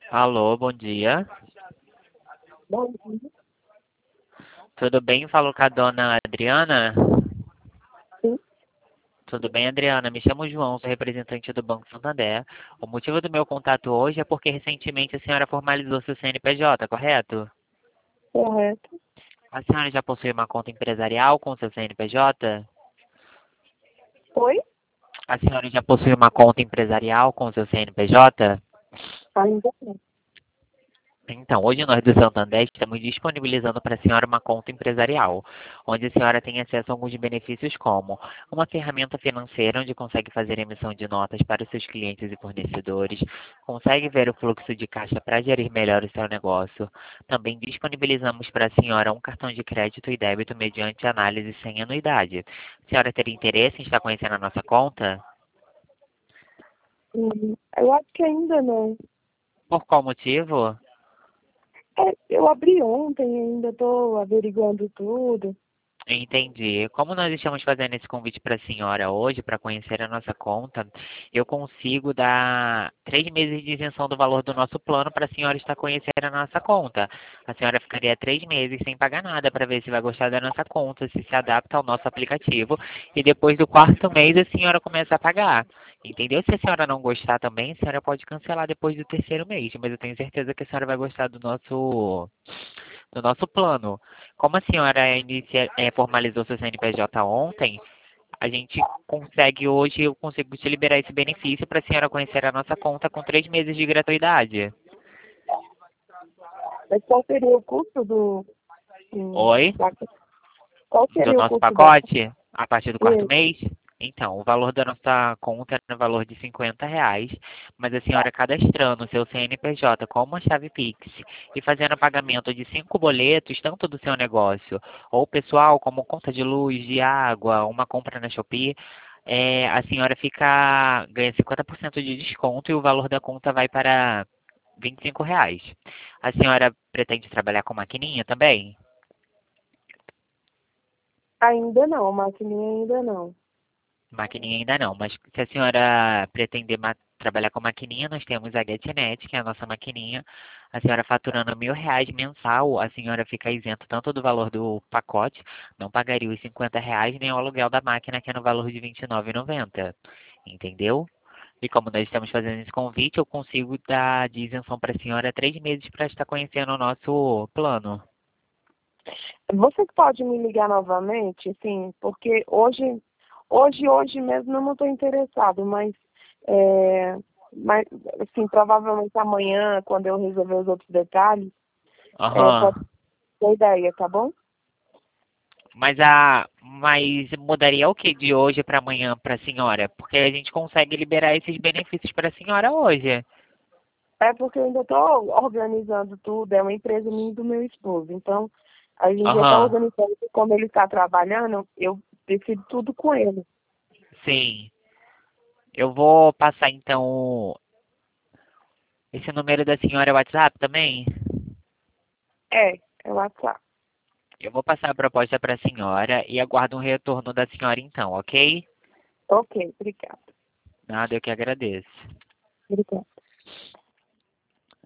Alô, bom dia. Bom dia. Tudo bem? Falo com a dona Adriana. Sim. Tudo bem, Adriana? Me chamo João, sou representante do Banco Santander. O motivo do meu contato hoje é porque recentemente a senhora formalizou seu CNPJ, correto? Correto. A senhora já possui uma conta empresarial com seu CNPJ? Oi? A senhora já possui uma conta empresarial com seu CNPJ? Ainda não. Então, hoje nós do Santander estamos disponibilizando para a senhora uma conta empresarial, onde a senhora tem acesso a alguns benefícios como uma ferramenta financeira onde consegue fazer emissão de notas para os seus clientes e fornecedores, consegue ver o fluxo de caixa para gerir melhor o seu negócio. Também disponibilizamos para a senhora um cartão de crédito e débito mediante análise sem anuidade. A senhora teria interesse em estar conhecendo a nossa conta? Eu acho que ainda não. Por qual motivo? Eu abri ontem, ainda estou averiguando tudo. Entendi. Como nós estamos fazendo esse convite para a senhora hoje, para conhecer a nossa conta, eu consigo dar 3 meses de isenção do valor do nosso plano para a senhora estar conhecendo a nossa conta. A senhora ficaria 3 meses sem pagar nada para ver se vai gostar da nossa conta, se adapta ao nosso aplicativo e depois do quarto mês a senhora começa a pagar. Entendeu? Se a senhora não gostar também, a senhora pode cancelar depois do terceiro mês, mas eu tenho certeza que a senhora vai gostar do nosso plano. Como a senhora formalizou seu CNPJ ontem, a gente consegue hoje, eu consigo te liberar esse benefício para a senhora conhecer a nossa conta com 3 meses de gratuidade. Mas qual seria o custo Oi? da, qual Do seria o nosso custo da pacote, a partir do quarto e, mês? Então, o valor da nossa conta é no valor de R$ 50, mas a senhora cadastrando o seu CNPJ com uma chave Pix e fazendo pagamento de 5 boletos, tanto do seu negócio ou pessoal, como conta de luz, de água, uma compra na Shopee, a senhora ganha 50% de desconto e o valor da conta vai para R$ 25. A senhora pretende trabalhar com maquininha também? ainda não, maquininha ainda não. Maquininha ainda não, mas se a senhora pretender trabalhar com maquininha, nós temos a GetNet, que é a nossa maquininha. A senhora faturando R$ 1.000 mensal, a senhora fica isento tanto do valor do pacote, não pagaria os R$ 50, nem o aluguel da máquina, que é no valor de R$ 29,90. Entendeu? E como nós estamos fazendo esse convite, eu consigo dar de isenção para a senhora 3 meses para estar conhecendo o nosso plano. Você pode me ligar novamente, sim, porque hoje mesmo eu não estou interessado, é, mas, assim, provavelmente amanhã, quando eu resolver os outros detalhes, pode Aham. ter ideia, tá bom? Mas mudaria o que de hoje para amanhã para a senhora? Porque a gente consegue liberar esses benefícios para a senhora hoje. É porque eu ainda estou organizando tudo, é uma empresa minha e do meu esposo. Então, a gente já está Aham, organizando, como ele está trabalhando, eu decido tudo com ele. sim. Eu vou passar então esse número da senhora WhatsApp também. É o WhatsApp. Eu vou passar a proposta para a senhora e aguardo um retorno da senhora então, ok? Ok, obrigada. Nada, eu que agradeço. Obrigada.